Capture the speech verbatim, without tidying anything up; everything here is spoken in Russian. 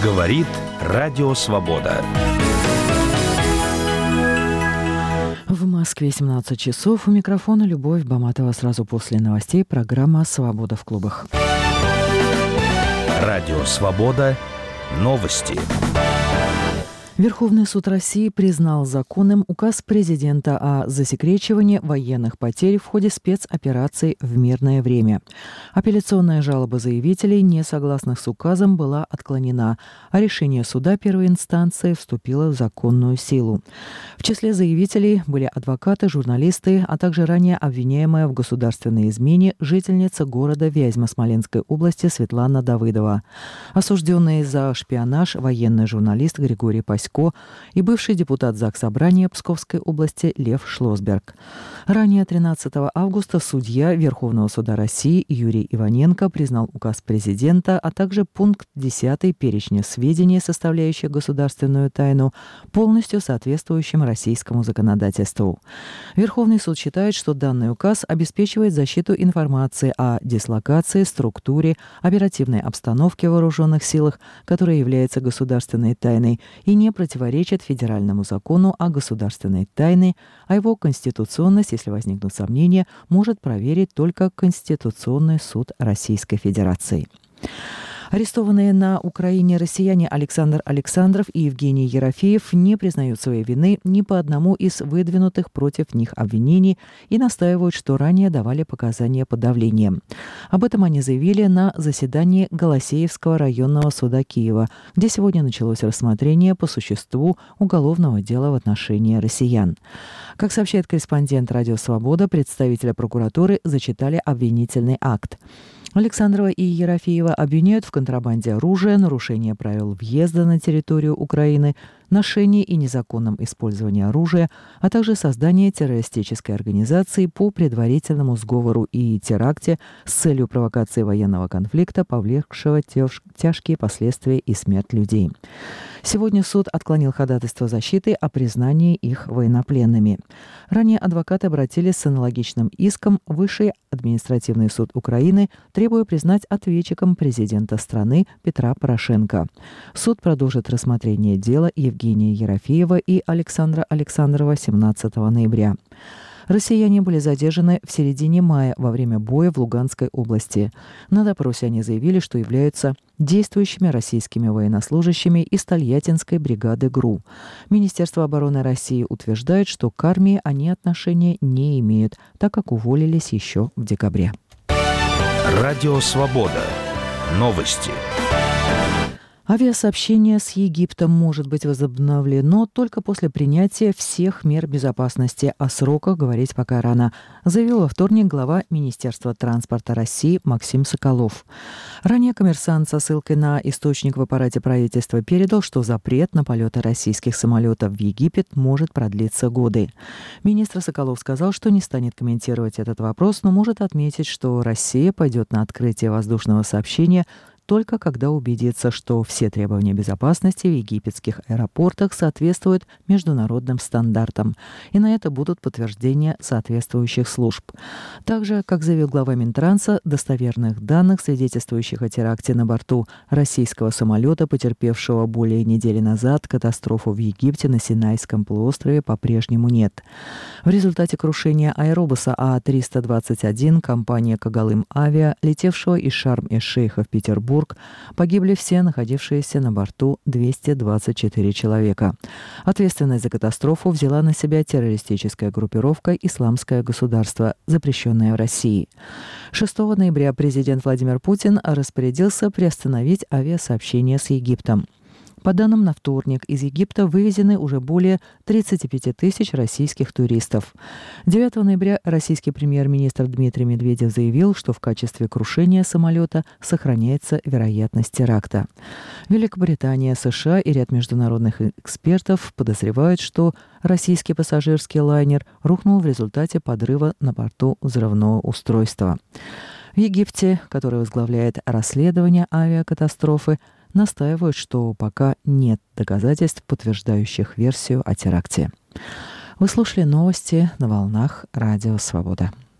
Говорит Радио Свобода. В Москве семнадцать часов. У микрофона Любовь Баматова. Сразу после новостей программа «Свобода в клубах». Радио Свобода. Новости. Верховный суд России признал законным указ президента о засекречивании военных потерь в ходе спецопераций в мирное время. Апелляционная жалоба заявителей, не согласных с указом, была отклонена, а решение суда первой инстанции вступило в законную силу. В числе заявителей были адвокаты, журналисты, а также ранее обвиняемая в государственной измене жительница города Вязьма Смоленской области Светлана Давыдова, осужденный за шпионаж военный журналист Григорий Пасько и бывший депутат Заксобрания Псковской области Лев Шлосберг. Ранее тринадцатого августа судья Верховного суда России Юрий Иваненко признал указ президента, а также пункт десятый перечня сведений, составляющих государственную тайну, полностью соответствующим российскому законодательству. Верховный суд считает, что данный указ обеспечивает защиту информации о дислокации, структуре, оперативной обстановке в вооруженных силах, которая является государственной тайной, и не противоречит федеральному закону о государственной тайне, а его конституционность, если возникнут сомнения, может проверить только Конституционный суд Российской Федерации. Арестованные на Украине россияне Александр Александров и Евгений Ерофеев не признают своей вины ни по одному из выдвинутых против них обвинений и настаивают, что ранее давали показания под давлением. Об этом они заявили на заседании Голосеевского районного суда Киева, где сегодня началось рассмотрение по существу уголовного дела в отношении россиян. Как сообщает корреспондент «Радио Свобода», представителя прокуратуры зачитали обвинительный акт. Александрова и Ерофеева обвиняют в контрабанде оружия, нарушении правил въезда на территорию Украины, ношении и незаконном использовании оружия, а также создании террористической организации по предварительному сговору и теракте с целью провокации военного конфликта, повлекшего тяж- тяжкие последствия и смерть людей. Сегодня суд отклонил ходатайство защиты о признании их военнопленными. Ранее адвокаты обратились с аналогичным иском в Высший административный суд Украины, требуя признать ответчиком президента страны Петра Порошенко. Суд продолжит рассмотрение дела Евгения Ерофеева и Александра Александрова семнадцатого ноября. Россияне были задержаны в середине мая во время боя в Луганской области. На допросе они заявили, что являются действующими российскими военнослужащими из Тольяттинской бригады ГРУ. Министерство обороны России утверждает, что к армии они отношения не имеют, так как уволились еще в декабре. Радио Свобода. Новости. Авиасообщение с Египтом может быть возобновлено только после принятия всех мер безопасности. О сроках говорить пока рано, заявил во вторник глава Министерства транспорта России Максим Соколов. Ранее «Коммерсант» со ссылкой на источник в аппарате правительства передал, что запрет на полеты российских самолетов в Египет может продлиться годы. Министр Соколов сказал, что не станет комментировать этот вопрос, но может отметить, что Россия пойдет на открытие воздушного сообщения только когда убедится, что все требования безопасности в египетских аэропортах соответствуют международным стандартам, и на это будут подтверждения соответствующих служб. Также, как заявил глава Минтранса, достоверных данных, свидетельствующих о теракте на борту российского самолета, потерпевшего более недели назад катастрофу в Египте на Синайском полуострове, по-прежнему нет. В результате крушения аэробуса А триста двадцать один компания «Когалым Авиа», летевшего из Шарм-эль-Шейха в Петербург, погибли все находившиеся на борту двести двадцать четыре человека. Ответственность за катастрофу взяла на себя террористическая группировка «Исламское государство», запрещенная в России. шестого ноября президент Владимир Путин распорядился приостановить авиасообщение с Египтом. По данным на вторник, из Египта вывезены уже более тридцать пять тысяч российских туристов. девятого ноября российский премьер-министр Дмитрий Медведев заявил, что в качестве крушения самолета сохраняется вероятность теракта. Великобритания, США и ряд международных экспертов подозревают, что российский пассажирский лайнер рухнул в результате подрыва на борту взрывного устройства. В Египте, который возглавляет расследование авиакатастрофы, настаивают, что пока нет доказательств, подтверждающих версию о теракте. Вы слушали новости на волнах Радио Свобода.